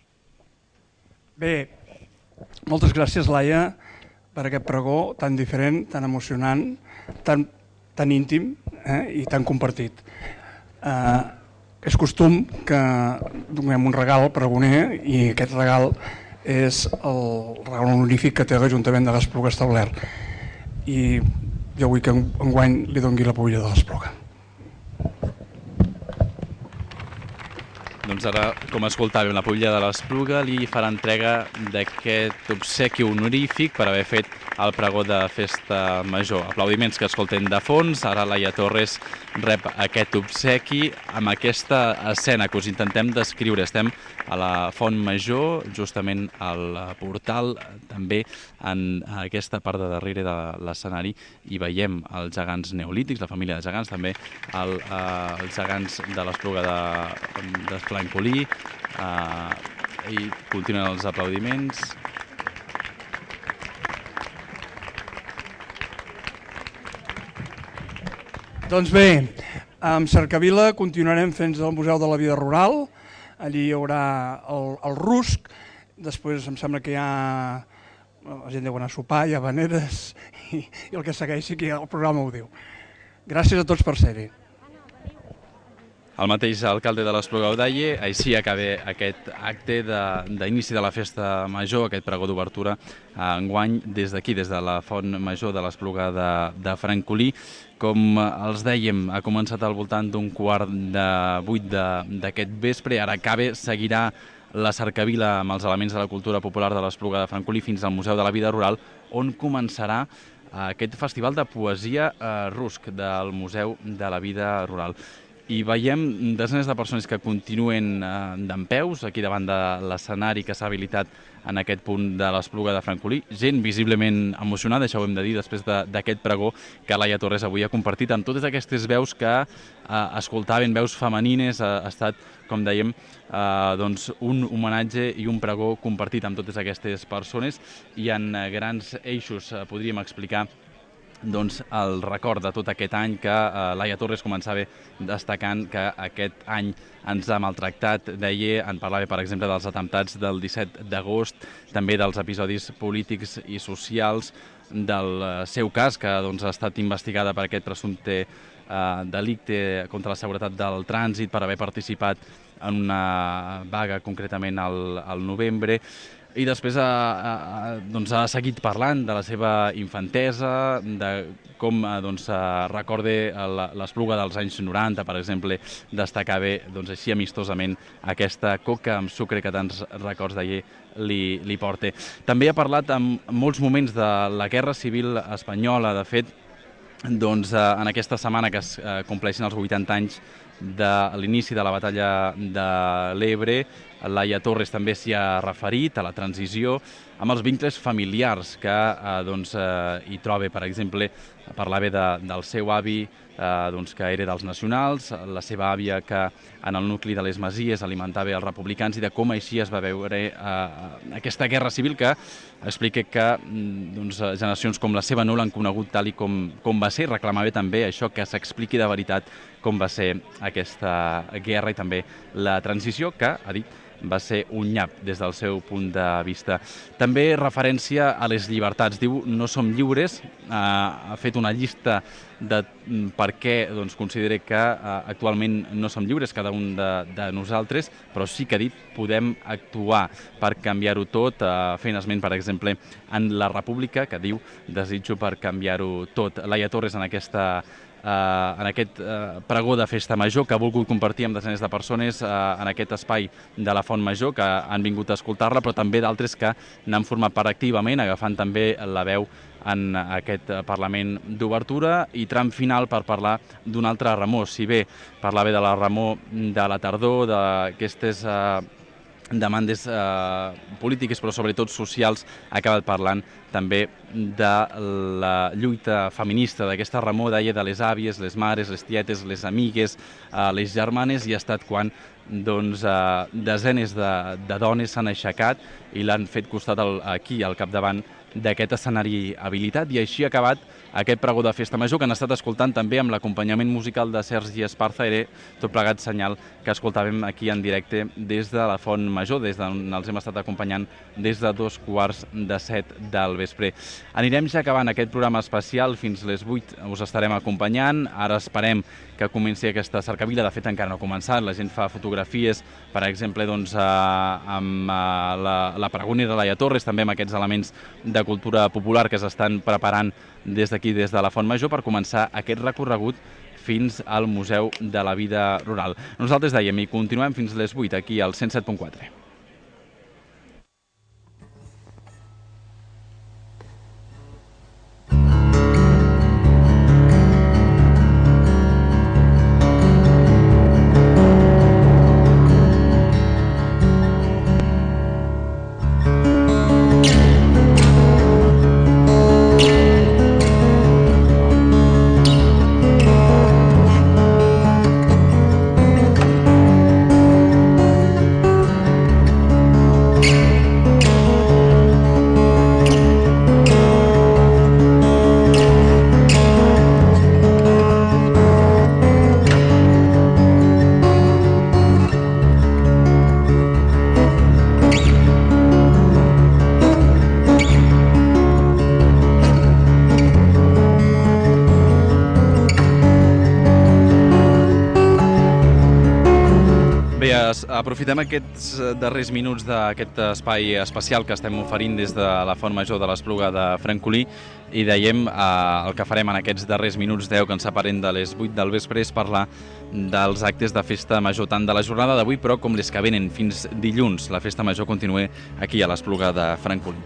Bé, moltes gràcies, Laia, per aquest pregó tan diferent, tan emocionant, tan, tan íntim eh, i tan compartit. Eh, és costum que donem un regal al pregoner i aquest regal és el regal honorífic que té l'Ajuntament de l'Espluga establert. I jo vull que enguany li doni la pubilla de l'Espluga. Doncs Doncs ara, com escoltàvem, la Pubilla de l'Espluga li farà entrega d'aquest obsequi honorífic per haver fet el pregó de festa major. Aplaudiments que escoltem de fons. Ara Laia Torres rep aquest obsequi amb aquesta escena que us intentem descriure. Estem a la Font Major, justament al portal, també en aquesta part de darrere de l'escenari, i veiem els gegants neolítics, la família de gegants, també el, eh, els gegants de l'Espluga de, de Francolí, eh, i continuen els aplaudiments. Doncs bé, amb Cercavila continuarem fins al Museu de la Vida Rural. Allí hi haurà el, el rusc, després em sembla que hi ha... la gent deu anar a sopar, hi ha habaneres, i, i el que segueixi, que el programa ho diu. Gràcies a tots per ser-hi. El mateix alcalde de l'Espluga ho deia, així acaba aquest acte d'inici de, de la festa major, aquest pregó d'obertura enguany des d'aquí, des de la Font Major de l'Espluga de, de Francolí. Com els dèiem, ha començat al voltant d'un quart de vuit d'aquest vespre, ara acaba, seguirà la cercavila amb els elements de la cultura popular de l'Espluga de Francolí fins al Museu de la Vida Rural, on començarà aquest festival de poesia rusc del Museu de la Vida Rural. I veiem desenes de persones que continuen dempeus aquí davant de l'escenari que s'ha habilitat en aquest punt de l'Espluga de Francolí. Gent visiblement emocionada, això ho hem de dir, després d'aquest pregó que Laia Torres avui ha compartit amb totes aquestes veus que eh, escoltaven, veus femenines. Ha, ha estat, com dèiem, eh, doncs un homenatge i un pregó compartit amb totes aquestes persones, i en grans eixos eh, podríem explicar doncs, el record de tot aquest any que eh, Laia Torres començava destacant que aquest any ens ha maltractat, deia, en parlava per exemple dels atemptats del disset d'agost, també dels episodis polítics i socials, del seu cas, que doncs, ha estat investigada per aquest presumpte eh, delicte contra la seguretat del trànsit, per haver participat en una vaga concretament al, al novembre. I després ha, ha, doncs ha seguit parlant de la seva infantesa, de com doncs, recorda l'Espluga dels anys noranta, per exemple, destacava doncs, així amistosament aquesta coca amb sucre que tants records d'ahir li, li porta. També ha parlat en molts moments de la Guerra Civil Espanyola. De fet, doncs, en aquesta setmana que es compleixen els vuitanta anys de l'inici de la batalla de l'Ebre, Laia Torres també s'hi ha referit a la transició, amb els vincles familiars que eh, doncs, eh, hi troba. Per exemple, parlava de, del seu avi, eh, doncs, que era dels nacionals, la seva àvia que en el nucli de les Masies alimentava els republicans, i de com així es va veure eh, aquesta guerra civil que explica que doncs, generacions com la seva no l'han conegut tal i com, com va ser. Reclamava també això, que s'expliqui de veritat com va ser aquesta guerra i també la transició, que, ha dit, va ser un nyap des del seu punt de vista. També referència a les llibertats. Diu, no som lliures. Eh, ha fet una llista de per què doncs, considera que eh, actualment no som lliures, cada un de, de nosaltres, però sí que ha dit podem actuar per canviar-ho tot, eh, fent esment, per exemple, en la República, que diu desitjo per canviar-ho tot. Laia Torres, en aquesta Uh, en aquest uh, pregó de festa major que ha volgut compartir amb desenes de persones uh, en aquest espai de la Font Major, que han vingut a escoltar-la, però també d'altres que n'han format part activament, agafant també la veu en aquest Parlament d'obertura. I tram final per parlar d'una altra remor. Si bé parlava de la remor de la tardor, d'aquestes uh, demandes eh, polítiques, però sobretot socials, ha acabat parlant també de la lluita feminista, d'aquesta remor, deia, de les àvies, les mares, les tietes, les amigues, eh, les germanes, i ha estat quan doncs, eh, desenes de, de dones s'han aixecat i l'han fet costat al, aquí, al capdavant d'aquest escenari habilitat, i així ha acabat aquest pregó de festa major, que han estat escoltant també amb l'acompanyament musical de Sergi Esparza. Era tot plegat senyal que escoltàvem aquí en directe des de la Font Major, des d'on els hem estat acompanyant des de dos quarts de set del vespre. Anirem ja acabant aquest programa especial. Fins les vuit us estarem acompanyant. Ara esperem que comenci aquesta cercavila. De fet, encara no ha començat. La gent fa fotografies, per exemple, doncs, amb la, la pregonera Laia Torres, també amb aquests elements de cultura popular que s'estan preparant des d'aquí, des de la Font Major, per començar aquest recorregut fins al Museu de la Vida Rural. Nosaltres dèiem i continuem fins les vuit aquí al cent set punt quatre. Aprofitem aquests darrers minuts d'aquest espai especial que estem oferint des de la Font Major de l'Espluga de Francolí i dèiem eh, el que farem en aquests darrers minuts deu que ens separen de les vuit del vespre és parlar dels actes de festa major tant de la jornada d'avui però com les que venen fins dilluns. La festa major continua aquí a l'Espluga de Francolí.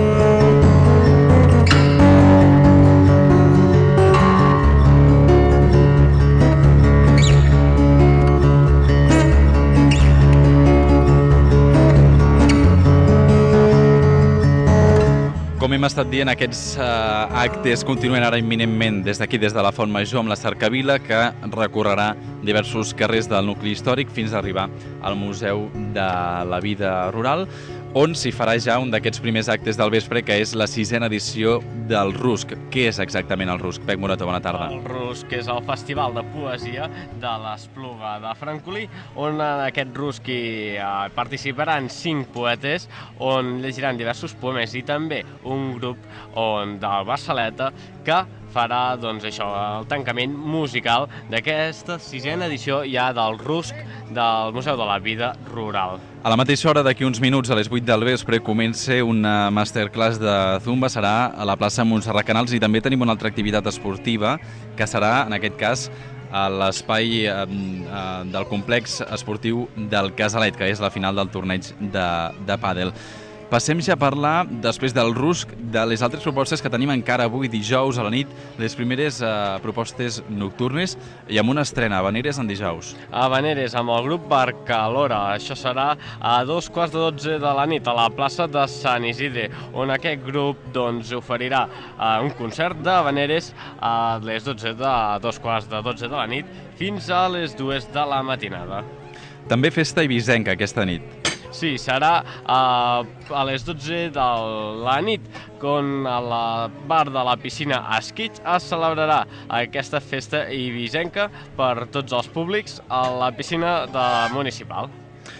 Com hem estat dient, aquests eh, actes continuen ara imminentment des d'aquí, des de la Font Major, amb la cercavila que recorrerà diversos carrers del nucli històric fins a arribar al Museu de la Vida Rural, on s'hi farà ja un d'aquests primers actes del vespre, que és la sisena edició del Rusc. Què és exactament el Rusc? Pec Morato, bona tarda. El Rusc és el festival de poesia de l'Espluga de Francolí, on en aquest Rusc hi participaran cinc poetes, on llegiran diversos poemes i també un grup on, del Barceleta que farà doncs, això, el tancament musical d'aquesta sisena edició ja del Rusc del Museu de la Vida Rural. A la mateixa hora, d'aquí uns minuts, a les vuit del vespre, comença una masterclass de Zumba, serà a la plaça Montserrat Canals i també tenim una altra activitat esportiva que serà, en aquest cas, a l'espai eh, del complex esportiu del Casalet, que és la final del torneig de, de pàdel. Passem ja a parlar, després del Rusc, de les altres propostes que tenim encara avui dijous a la nit, les primeres eh, propostes nocturnes i amb una estrena, Habaneres en dijous. Habaneres amb el grup Barcalora, això serà a dos quarts de dotze de la nit a la plaça de Sant Isidre, on aquest grup doncs, oferirà eh, un concert d'Habaneres a les dotze de, dos quarts de dotze de la nit fins a les dues de la matinada. També festa eivissenca aquesta nit. Sí, serà uh, a les dotze de la nit, on a la bar de la piscina Esquitx es celebrarà aquesta festa eivissenca per tots els públics a la piscina de municipal.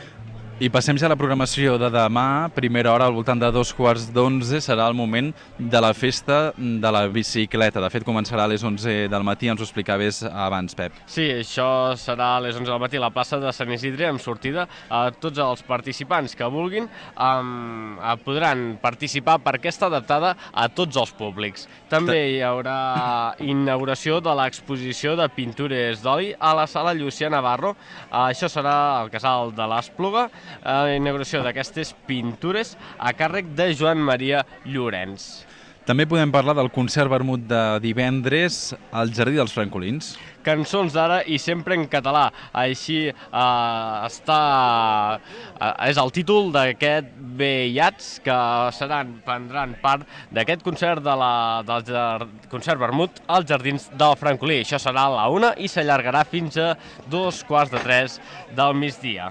I passem ja a la programació de demà, primera hora, al voltant de dos quarts d'onze, serà el moment de la festa de la bicicleta. De fet, començarà a les onze del matí, ens ho explicaves abans, Pep. Sí, això serà a les onze del matí a la plaça de Sant Isidre, amb sortida. A tots els participants que vulguin um, podran participar perquè està adaptada a tots els públics. També hi haurà inauguració de l'exposició de pintures d'oli a la sala Llucià Navarro. Uh, això serà al Casal de l'Espluga, la inauguració d'aquestes pintures a càrrec de Joan Maria Llorenç. També podem parlar del concert vermut de divendres al Jardí dels Francolins. Cançons d'ara i sempre en català. Així eh, està, eh, és el títol d'aquest Vellats que seran, prendran part d'aquest concert de la, del concert vermut als Jardins del Francolí. Això serà a la una i s'allargarà fins a dos quarts de tres del migdia.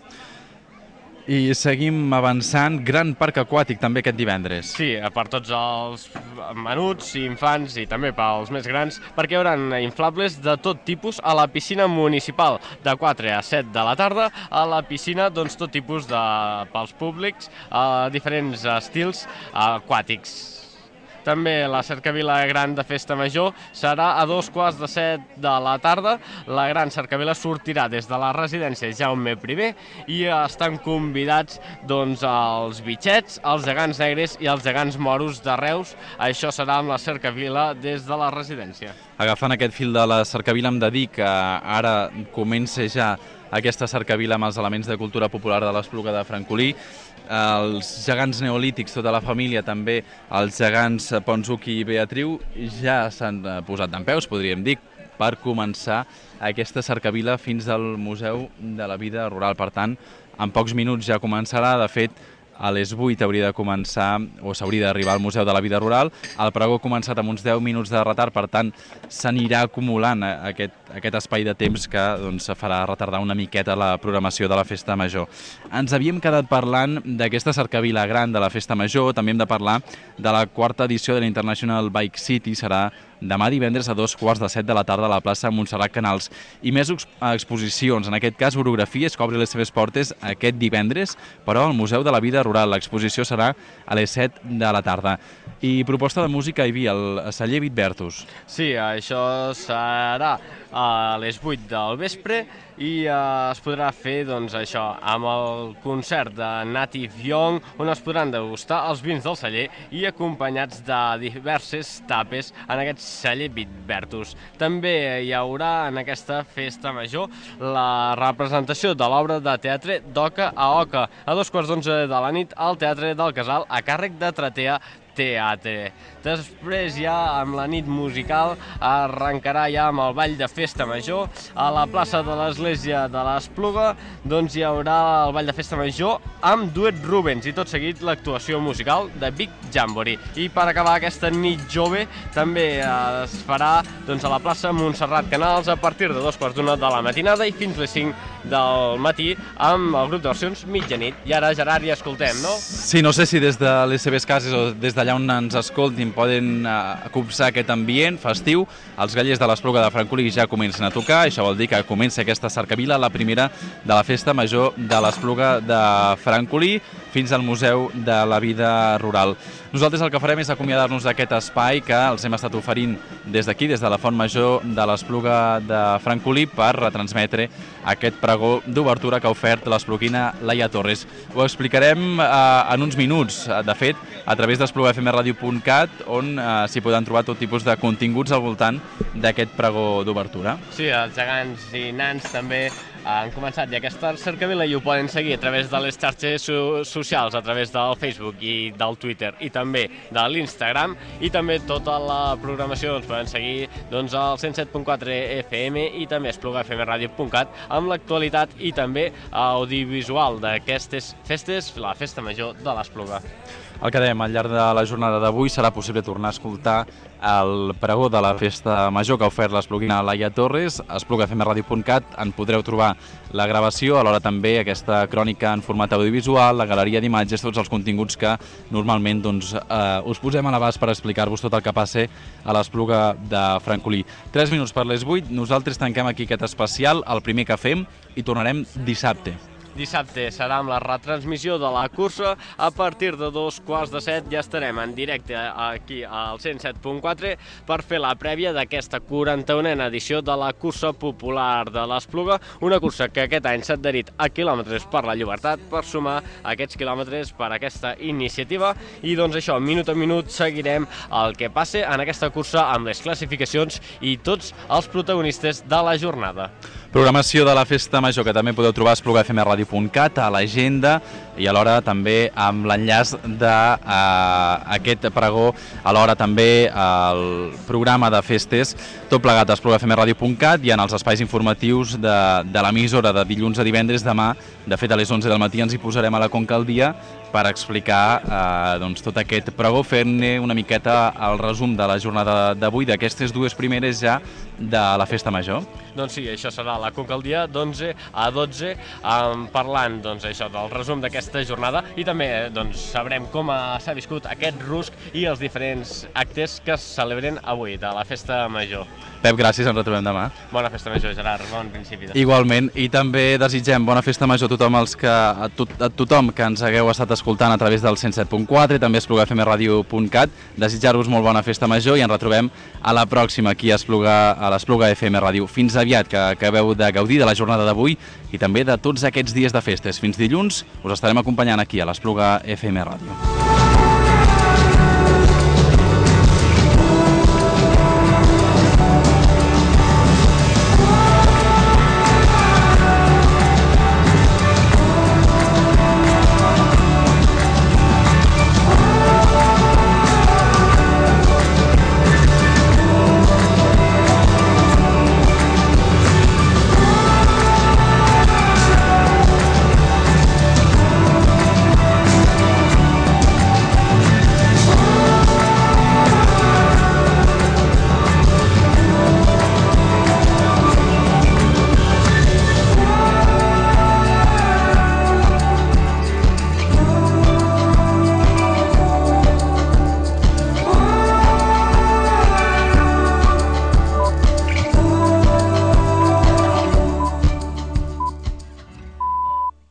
I seguim avançant, gran parc aquàtic també aquest divendres. Sí, per tots els menuts i infants i també pels més grans, perquè hi haurà inflables de tot tipus a la piscina municipal, de quatre a set de la tarda, a la piscina doncs, tot tipus de, pels públics, a diferents estils aquàtics. També la cercavila gran de Festa Major serà a dos quarts de set de la tarda. La gran cercavila sortirà des de la residència Jaume primer i estan convidats doncs, els bitxets, els gegants negres i els gegants moros de Reus. Això serà amb la cercavila des de la residència. Agafant aquest fil de la cercavila, hem de dir que ara comença ja aquesta cercavila amb els elements de cultura popular de l'Espluga de Francolí. Els gegants neolítics, tota la família, també els gegants Ponsutí i Beatriu, ja s'han posat dempeus, podríem dir, per començar aquesta cercavila fins al Museu de la Vida Rural. Per tant, en pocs minuts ja començarà. De fet, a les vuit hauria de començar, o s'hauria d'arribar al Museu de la Vida Rural. El pregó ha començat amb uns deu minuts de retard, per tant, s'anirà acumulant aquest, aquest espai de temps que doncs, farà retardar una miqueta la programació de la Festa Major. Ens havíem quedat parlant d'aquesta cercavila gran de la Festa Major, també hem de parlar de la quarta edició de l'International Bike City, serà demà divendres a dos quarts de set de la tarda a la plaça Montserrat Canals. I més exposicions, en aquest cas orografies, que obri les seves portes aquest divendres, però al Museu de la Vida Rural. L'exposició serà a les set de la tarda. I proposta de música hi havia, el celler Bitbertus. Sí, això serà a les vuit del vespre i eh, es podrà fer doncs, això amb el concert de Native Young, on es podran degustar els vins del celler i acompanyats de diverses tapes en aquest celler Bitbertus. També hi haurà en aquesta festa major la representació de l'obra de teatre d'Oca a Oca a dos quarts d'onze de la nit al Teatre del Casal a càrrec de Tratea Teatre. Després ja amb la nit musical arrencarà ja amb el ball de Festa Major a la plaça de l'Església de l'Espluga. Doncs hi haurà el ball de Festa Major amb Duet Rubens i tot seguit l'actuació musical de Big Jamboree. I per acabar aquesta nit jove també es farà doncs, a la plaça Montserrat Canals a partir de dos quarts d'una de la matinada i fins les cinc del matí amb el grup de versions Mitjanit. I ara, Gerard, ja escoltem, no? Sí, no sé si des de les seves cases o des d'allà on ens escoltin poden uh, copsar aquest ambient festiu. Els gallers de l'Espluga de Francolí ja comencen a tocar, això vol dir que comença aquesta cercavila, la primera de la Festa Major de l'Espluga de Francolí, fins al Museu de la Vida Rural. Nosaltres el que farem és acomiadar-nos d'aquest espai que els hem estat oferint des d'aquí, des de la Font Major de l'Espluga de Francolí, per retransmetre aquest pregó d'obertura que ha ofert l'espluguina Laia Torres. Ho explicarem eh, en uns minuts, de fet, a través d'espluga f m radio punt cat, on eh, s'hi poden trobar tot tipus de continguts al voltant d'aquest pregó d'obertura. Sí, els gegants i nans també han començat ja aquesta cercavila i ho poden seguir a través de les xarxes so socials, a través del Facebook i del Twitter i també de l'Instagram, i també tota la programació doncs, poden seguir doncs, al cent set punt quatre F M i també espluga f m radio punt cat amb l'actualitat i també audiovisual d'aquestes festes, la Festa Major de l'Espluga. El que dèiem, al llarg de la jornada d'avui serà possible tornar a escoltar el pregó de la Festa Major que ha ofert l'espluguina Laia Torres. A espluga f m radio punt cat en podreu trobar la gravació, alhora també aquesta crònica en format audiovisual, la galeria d'imatges, tots els continguts que normalment doncs, eh, us posem a l'abast per explicar-vos tot el que passe a l'Espluga de Francolí. Tres minuts per les vuit, nosaltres tanquem aquí aquest especial, el primer que fem, i tornarem dissabte. Dissabte serà amb la retransmissió de la cursa. A partir de dos quarts de set ja estarem en directe aquí al cent set punt quatre per fer la prèvia d'aquesta quaranta-unena edició de la cursa popular de l'Espluga, una cursa que aquest any s'ha adherit a Quilòmetres per la Llibertat per sumar aquests quilòmetres per aquesta iniciativa. I doncs això, minut a minut seguirem el que passe en aquesta cursa amb les classificacions i tots els protagonistes de la jornada. Programació de la Festa Major que també podeu trobar a espluga f m radio punt cat, a l'agenda, i alhora també amb l'enllaç d'aquest uh, pregó, alhora també el programa de festes, tot plegat a espluga f m radio punt cat, i en els espais informatius de, de l'emissora de dilluns a divendres. Demà, de fet a les onze del matí, ens hi posarem a la Conca al dia per explicar eh, doncs, tot aquest pregó, fent-ne una miqueta el resum de la jornada d'avui, d'aquestes dues primeres ja de la Festa Major. Doncs sí, això serà la Conca al dia d'onze a dotze, eh, parlant doncs, això, del resum d'aquesta jornada, i també doncs, sabrem com s'ha viscut aquest rusc i els diferents actes que es celebren avui de la Festa Major. Pep, gràcies, ens retrobem demà. Bona Festa Major, Gerard, bon principi. De... Igualment, i també desitgem bona Festa Major a tothom, els que, a, to a tothom que ens hagueu estat escoltant escoltant a través del cent set punt quatre i també a espluga f m radio punt cat. Desitjar-vos molt bona festa major i ens retrobem a la pròxima aquí a l'Espluga F M Ràdio. Fins aviat, que acabeu de gaudir de la jornada d'avui i també de tots aquests dies de festes. Fins dilluns us estarem acompanyant aquí a l'Espluga F M Ràdio.